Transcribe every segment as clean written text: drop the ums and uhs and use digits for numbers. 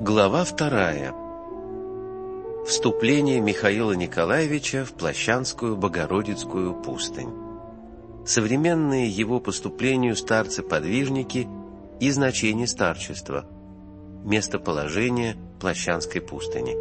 Глава 2. Вступление Михаила Николаевича в Плащанскую Богородицкую пустынь. Современные его поступлению старцы-подвижники и значение старчества. Местоположение Плащанской пустыни.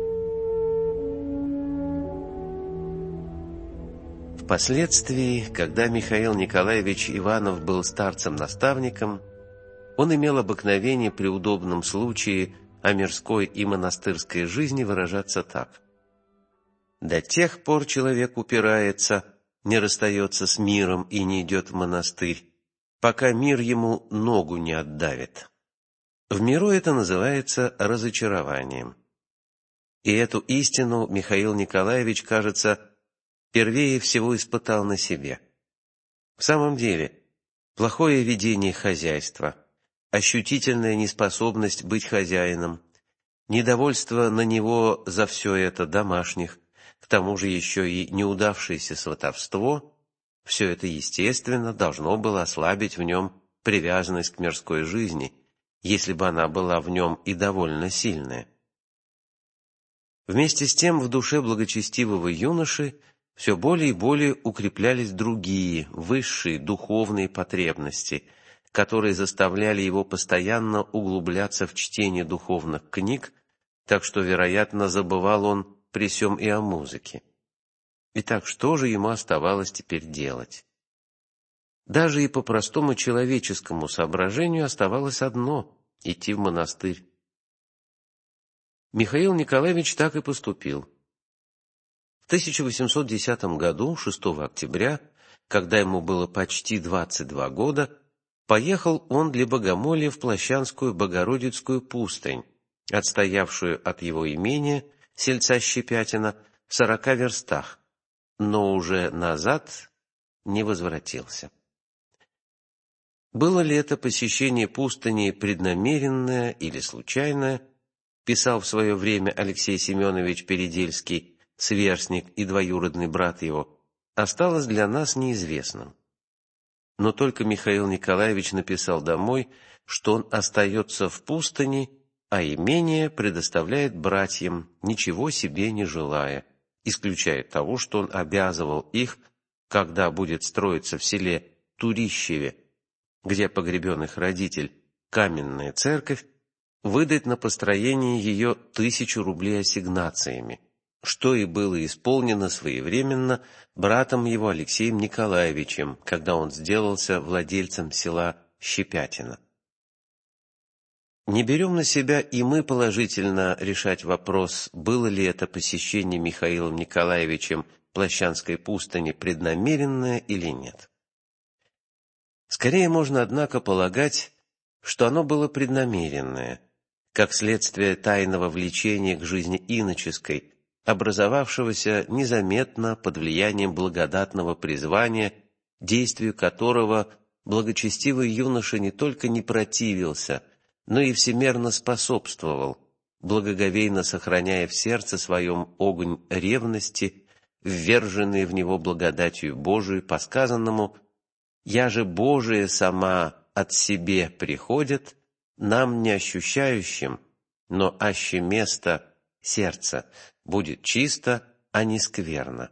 Впоследствии, когда Михаил Николаевич Иванов был старцем-наставником, он имел обыкновение при удобном случае о мирской и монастырской жизни выражаться так: «До тех пор человек упирается, не расстается с миром и не идет в монастырь, пока мир ему ногу не отдавит». В миру это называется разочарованием. И эту истину Михаил Николаевич, кажется, первее всего испытал на себе. В самом деле, плохое ведение хозяйства, ощутительная неспособность быть хозяином, недовольство на него за все это домашних, к тому же еще и неудавшееся сватовство, все это, естественно, должно было ослабить в нем привязанность к мирской жизни, если бы она была в нем и довольно сильная. Вместе с тем в душе благочестивого юноши все более и более укреплялись другие, высшие духовные потребности, которые заставляли его постоянно углубляться в чтение духовных книг, так что, вероятно, забывал он при сем и о музыке. Итак, что же ему оставалось теперь делать? Даже и по простому человеческому соображению оставалось одно — идти в монастырь. Михаил Николаевич так и поступил. В 1810 году, 6 октября, когда ему было почти 22 года, поехал он для богомолья в Плащанскую Богородицкую пустынь, отстоявшую от его имения, сельца Щепятина, в 40 верстах, но уже назад не возвратился. Было ли это посещение пустыни преднамеренное или случайное, писал в свое время Алексей Семенович Передельский, сверстник и двоюродный брат его, осталось для нас неизвестным. Но только Михаил Николаевич написал домой, что он остается в пустыне, а имение предоставляет братьям, ничего себе не желая, исключая того, что он обязывал их, когда будет строиться в селе Турищеве, где погребен их родитель, каменная церковь, выдать на построение ее 1000 рублей ассигнациями, что и было исполнено своевременно братом его Алексеем Николаевичем, когда он сделался владельцем села Щепятина. Не берем на себя и мы положительно решать вопрос, было ли это посещение Михаилом Николаевичем Плащанской пустыни преднамеренное или нет. Скорее можно, однако, полагать, что оно было преднамеренное, как следствие тайного влечения к жизни иноческой, образовавшегося незаметно под влиянием благодатного призвания, действию которого благочестивый юноша не только не противился, но и всемерно способствовал, благоговейно сохраняя в сердце своем огонь ревности, вверженный в него благодатью Божией, по сказанному: «Я же Божие сама от себе приходит, нам не ощущающим, но аще место сердца будет чисто, а не скверно».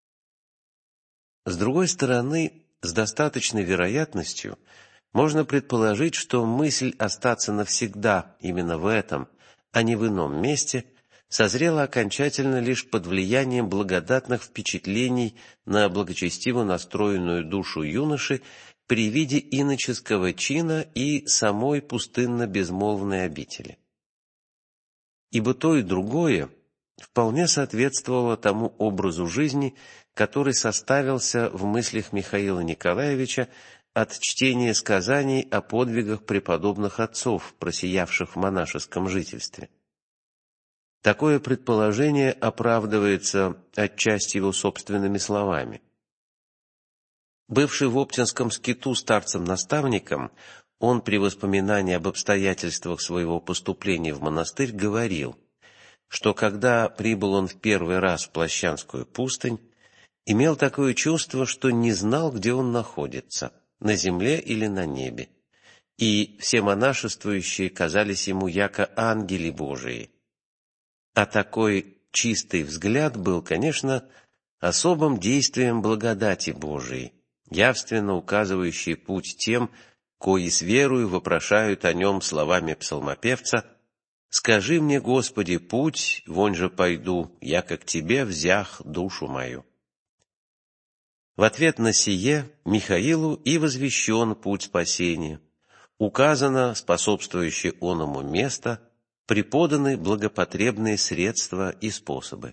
С другой стороны, с достаточной вероятностью можно предположить, что мысль остаться навсегда именно в этом, а не в ином месте, созрела окончательно лишь под влиянием благодатных впечатлений на благочестиво настроенную душу юноши при виде иноческого чина и самой пустынно-безмолвной обители. Ибо то и другое вполне соответствовало тому образу жизни, который составился в мыслях Михаила Николаевича от чтения сказаний о подвигах преподобных отцов, просиявших в монашеском жительстве. Такое предположение оправдывается отчасти его собственными словами. Бывший в Оптинском скиту старцем-наставником, он при воспоминании об обстоятельствах своего поступления в монастырь говорил, что когда прибыл он в первый раз в Плащанскую пустынь, имел такое чувство, что не знал, где он находится, на земле или на небе, и все монашествующие казались ему яко ангели Божии. А такой чистый взгляд был, конечно, особым действием благодати Божией, явственно указывающей путь тем, кои с верою вопрошают о нем словами псалмопевца: «Скажи мне, Господи, путь, вонь же пойду, яко к Тебе взях душу мою». В ответ на сие Михаилу и возвещен путь спасения, указано способствующее оному место, преподаны благопотребные средства и способы.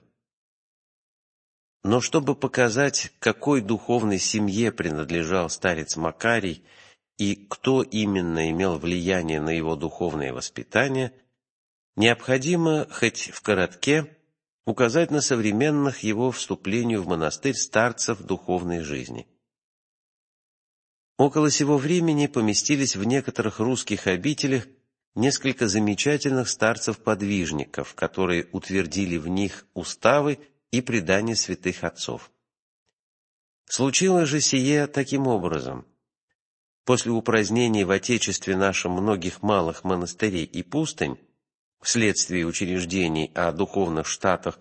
Но чтобы показать, какой духовной семье принадлежал старец Макарий и кто именно имел влияние на его духовное воспитание, необходимо, хоть вкратке, указать на современных его вступлению в монастырь старцев духовной жизни. Около сего времени поместились в некоторых русских обителях несколько замечательных старцев-подвижников, которые утвердили в них уставы и предания святых отцов. Случилось же сие таким образом. После упразднения в Отечестве нашем многих малых монастырей и пустынь, вследствие учреждений о духовных штатах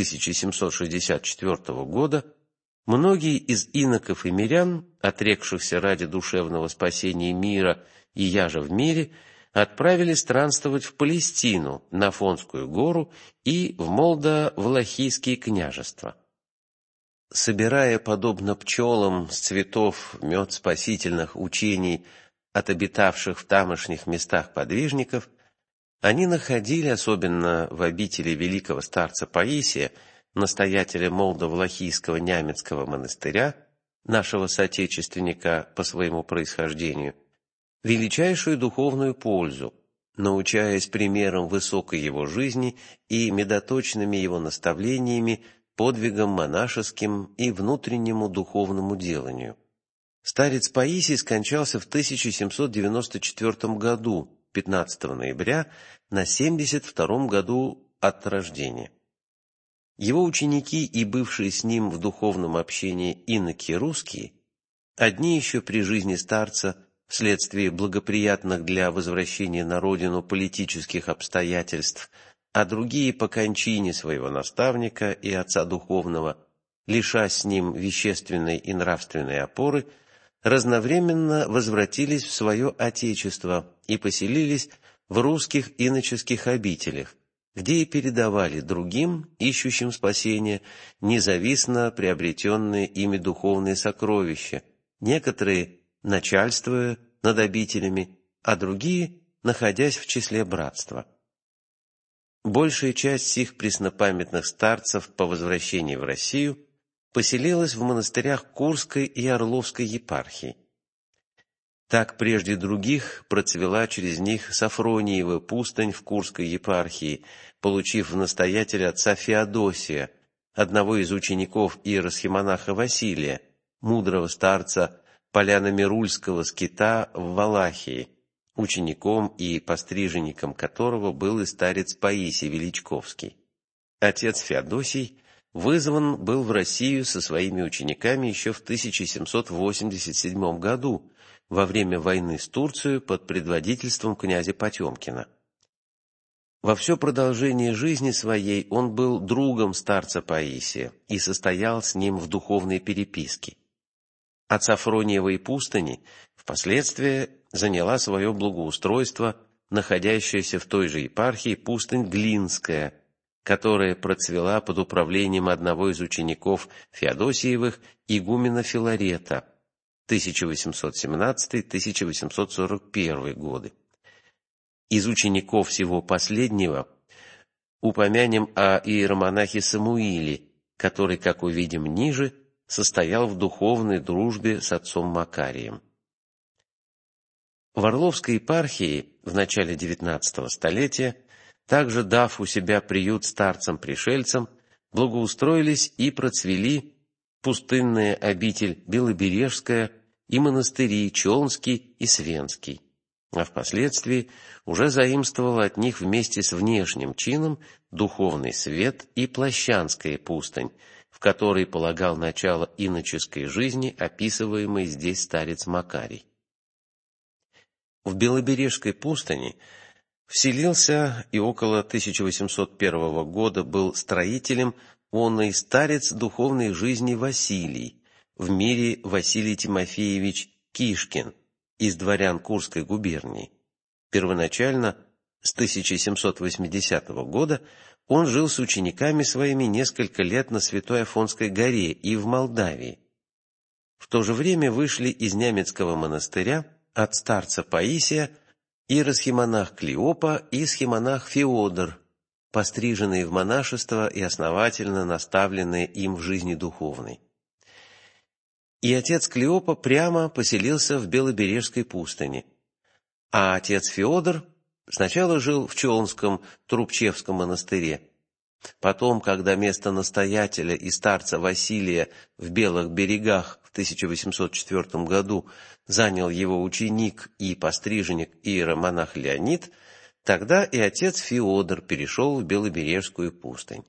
1764 года, многие из иноков и мирян, отрекшихся ради душевного спасения мира и яжа в мире, отправились странствовать в Палестину, на Афонскую гору и в Молдо-Валахийские княжества. Собирая, подобно пчелам, с цветов мед спасительных учений от обитавших в тамошних местах подвижников, они находили, особенно в обители великого старца Паисия, настоятеля Молдо-Валахийского Нямецкого монастыря, нашего соотечественника по своему происхождению, величайшую духовную пользу, научаясь примером высокой его жизни и медоточными его наставлениями, подвигам монашеским и внутреннему духовному деланию. Старец Паисий скончался в 1794 году, 15 ноября, на 72 году от рождения. Его ученики и бывшие с ним в духовном общении иноки русские, одни еще при жизни старца, вследствие благоприятных для возвращения на родину политических обстоятельств, а другие по кончине своего наставника и отца духовного, лишась с ним вещественной и нравственной опоры, разновременно возвратились в свое отечество и поселились в русских иноческих обителях, где и передавали другим, ищущим спасения, независно приобретенные ими духовные сокровища, некоторые начальствуя над обителями, а другие находясь в числе братства. Большая часть сих преснопамятных старцев по возвращении в Россию поселилась в монастырях Курской и Орловской епархий. Так прежде других процвела через них Сафрониева пустынь в Курской епархии, получив в настоятеля отца Феодосия, одного из учеников иеросхимонаха Василия, мудрого старца Поляно-Мирульского скита в Валахии, учеником и постриженником которого был и старец Паисий Величковский. Отец Феодосий вызван был в Россию со своими учениками еще в 1787 году, во время войны с Турцией под предводительством князя Потемкина. Во все продолжение жизни своей он был другом старца Паисия и состоял с ним в духовной переписке. От Сафрониевой пустыни впоследствии заняла свое благоустройство находящаяся в той же епархии пустынь Глинская, которая процвела под управлением одного из учеников Феодосиевых, игумена Филарета, 1817-1841 годы. Из учеников всего последнего упомянем о иеромонахе Самуиле, который, как увидим ниже, состоял в духовной дружбе с отцом Макарием. В Орловской епархии в начале XIX столетия, также дав у себя приют старцам-пришельцам, благоустроились и процвели пустынная обитель Белобережская и монастыри Челнский и Свенский, а впоследствии уже заимствовал от них вместе с внешним чином духовный свет и Плащанская пустынь, в которой полагал начало иноческой жизни, описываемой здесь старец Макарий. В Белобережской пустыне вселился и около 1801 года был строителем онной старец духовной жизни Василий, в мире Василий Тимофеевич Кишкин, из дворян Курской губернии. Первоначально, с 1780 года, он жил с учениками своими несколько лет на Святой Афонской горе и в Молдавии. В то же время вышли из Нямецкого монастыря от старца Паисия иеросхимонах Клеопа и схимонах Феодор, постриженные в монашество и основательно наставленные им в жизни духовной. И отец Клеопа прямо поселился в Белобережской пустыне, а отец Феодор сначала жил в Челнском Трубчевском монастыре. Потом, когда место настоятеля и старца Василия в Белых берегах в 1804 году занял его ученик и постриженник иеромонах Леонид, тогда и отец Феодор перешел в Белобережскую пустынь.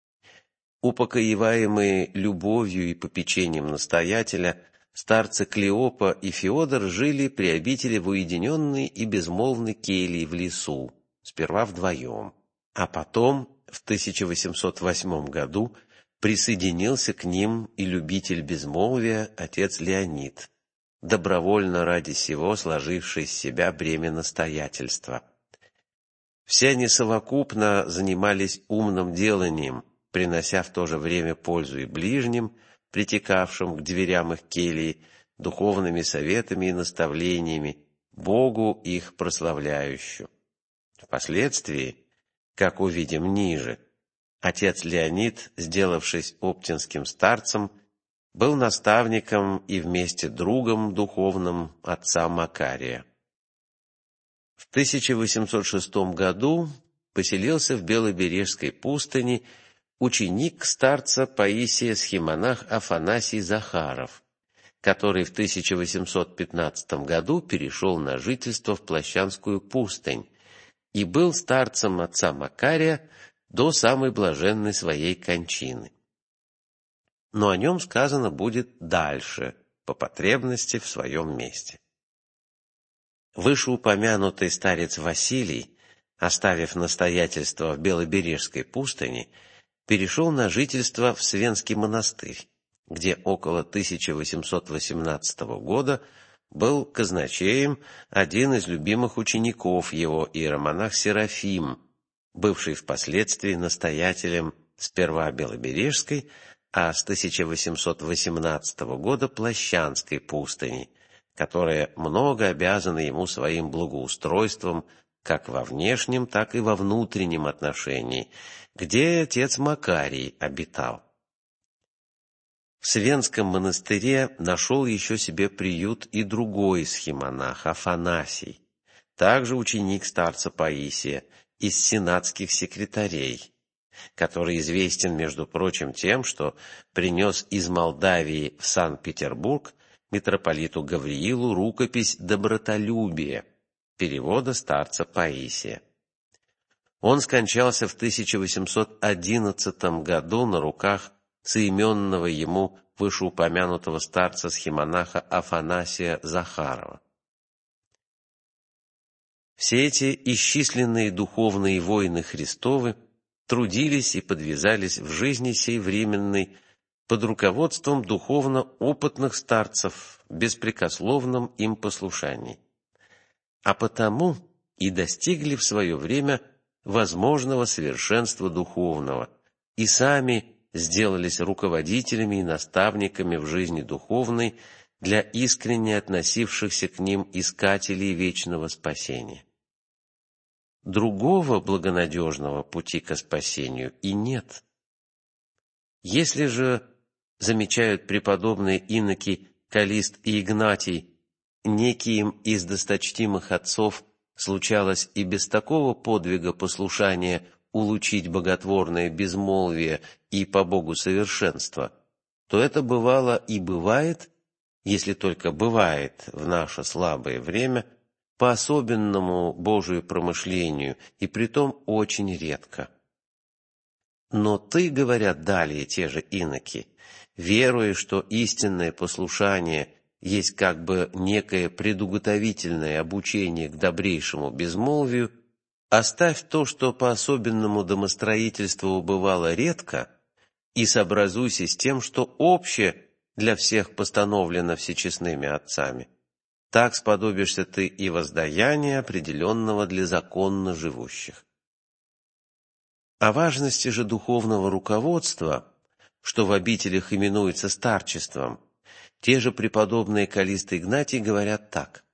Упокоиваемые любовью и попечением настоятеля, старцы Клеопа и Феодор жили при обители в уединенной и безмолвной келье в лесу, сперва вдвоем, а потом, в 1808 году, присоединился к ним и любитель безмолвия отец Леонид, добровольно ради сего сложивший с себя бремя настоятельства. Все они совокупно занимались умным деланием, принося в то же время пользу и ближним, притекавшим к дверям их келии, духовными советами и наставлениями, Богу их прославляющим. Впоследствии, как увидим ниже, отец Леонид, сделавшись оптинским старцем, был наставником и вместе другом духовным отца Макария. В 1806 году поселился в Белобережской пустыне ученик старца Паисия схимонах Афанасий Захаров, который в 1815 году перешел на жительство в Плащанскую пустынь и был старцем отца Макария до самой блаженной своей кончины. Но о нем сказано будет дальше, по потребности в своем месте. Вышеупомянутый старец Василий, оставив настоятельство в Белобережской пустыне, перешел на жительство в Свенский монастырь, где около 1818 года был казначеем один из любимых учеников его, иеромонах Серафим, бывший впоследствии настоятелем сперва Белобережской, а с 1818 года Плащанской пустыни, которая много обязана ему своим благоустройством как во внешнем, так и во внутреннем отношении, где отец Макарий обитал. В Свенском монастыре нашел еще себе приют и другой схимонах, Афанасий, также ученик старца Паисия, из сенатских секретарей, который известен, между прочим, тем, что принес из Молдавии в Санкт-Петербург митрополиту Гавриилу рукопись «Добротолюбие» перевода старца Паисия. Он скончался в 1811 году на руках соименного ему вышеупомянутого старца-схимонаха Афанасия Захарова. Все эти исчисленные духовные воины Христовы трудились и подвязались в жизни сей временной под руководством духовно опытных старцев в беспрекословном им послушании, а потому и достигли в свое время возможного совершенства духовного и сами сделались руководителями и наставниками в жизни духовной для искренне относившихся к ним искателей вечного спасения. Другого благонадежного пути ко спасению и нет. Если же, замечают преподобные иноки Калист и Игнатий, неким из досточтимых отцов случалось и без такого подвига послушания улучить боготворное безмолвие и по Богу совершенство, то это бывало и бывает, если только бывает в наше слабое время, по особенному Божию промышлению, и притом очень редко. Но ты, говорят далее те же иноки, веруя, что истинное послушание есть как бы некое предуготовительное обучение к добрейшему безмолвию, оставь то, что по особенному домостроительству бывало редко, и сообразуйся с тем, что общее для всех постановлено всечестными отцами. Так сподобишься ты и воздаяния, определенного для законно живущих. О важности же духовного руководства, что в обителях именуется старчеством, те же преподобные Каллист и Игнатий говорят так.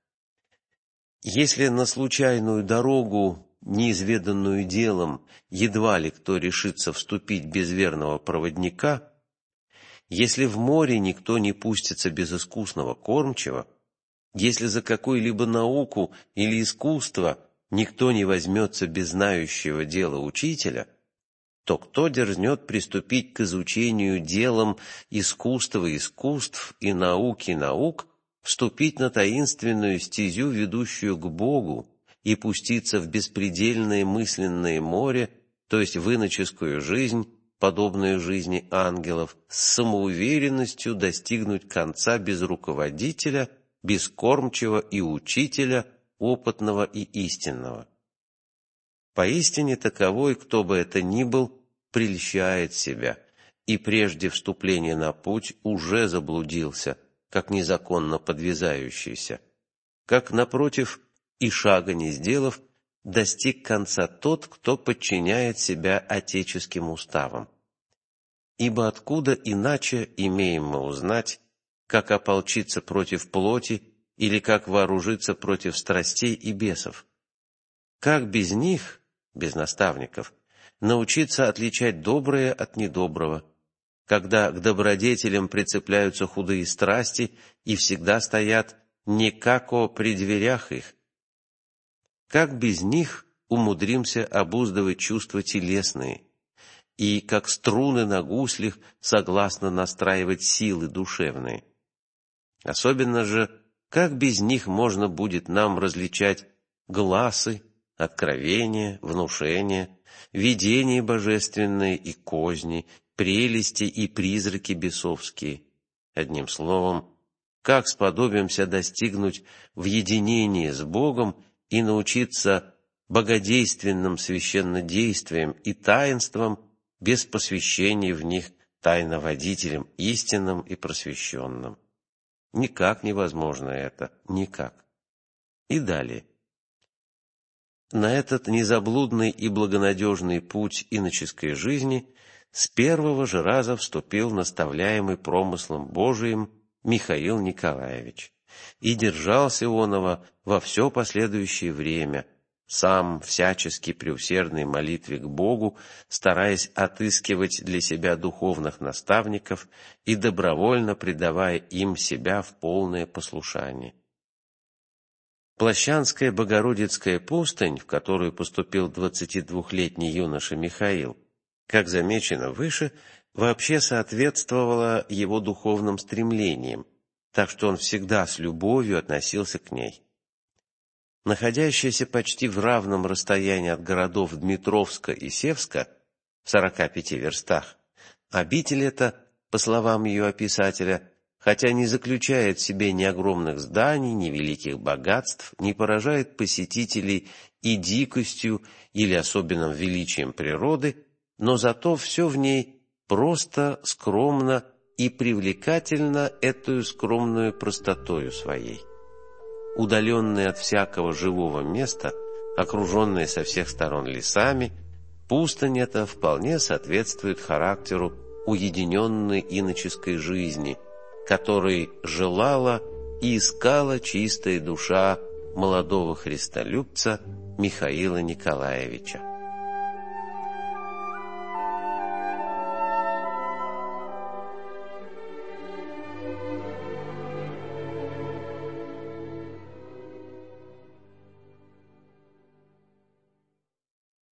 «Если на случайную дорогу, неизведанную делом, едва ли кто решится вступить без верного проводника, если в море никто не пустится без искусного кормчего, если за какую-либо науку или искусство никто не возьмется без знающего дела учителя, то кто дерзнет приступить к изучению делом искусства искусств и науки наук, вступить на таинственную стезю, ведущую к Богу, и пуститься в беспредельное мысленное море, то есть в иноческую жизнь, подобную жизни ангелов, с самоуверенностью достигнуть конца без руководителя, без кормчего и учителя, опытного и истинного. Поистине таковой, кто бы это ни был, прельщает себя, и прежде вступления на путь уже заблудился, как незаконно подвязающийся, как, напротив, и шага не сделав, достиг конца тот, кто подчиняет себя отеческим уставам. Ибо откуда иначе имеем мы узнать, как ополчиться против плоти или как вооружиться против страстей и бесов? Как без них, без наставников, научиться отличать доброе от недоброго, когда к добродетелям прицепляются худые страсти и всегда стоят не како при дверях их? Как без них умудримся обуздывать чувства телесные, и как струны на гуслях согласно настраивать силы душевные? Особенно же, как без них можно будет нам различать гласы, откровения, внушения, видения божественные и козни, прелести и призраки бесовские? Одним словом, как сподобимся достигнуть в единении с Богом и научиться богодейственным священнодействиям и таинствам без посвящения в них тайноводителям истинным и просвещенным? Никак невозможно это, никак. И далее. На этот незаблудный и благонадежный путь иноческой жизни с первого же раза вступил наставляемый промыслом Божиим Михаил Николаевич, и держался оного во все последующее время, сам всячески при усердной молитве к Богу, стараясь отыскивать для себя духовных наставников и добровольно предавая им себя в полное послушание. Площанская Богородицкая пустынь, в которую поступил 22-летний юноша Михаил, как замечено выше, вообще соответствовала его духовным стремлениям, так что он всегда с любовью относился к ней. Находящаяся почти в равном расстоянии от городов Дмитровска и Севска, в 45 верстах, обитель эта, по словам ее описателя, хотя не заключает в себе ни огромных зданий, ни великих богатств, не поражает посетителей и дикостью или особенным величием природы, но зато все в ней просто, скромно и привлекательно эту скромную простотою своей. Удаленная от всякого живого места, окруженная со всех сторон лесами, пустынь эта вполне соответствует характеру уединенной иноческой жизни, которой желала и искала чистая душа молодого христолюбца Михаила Николаевича.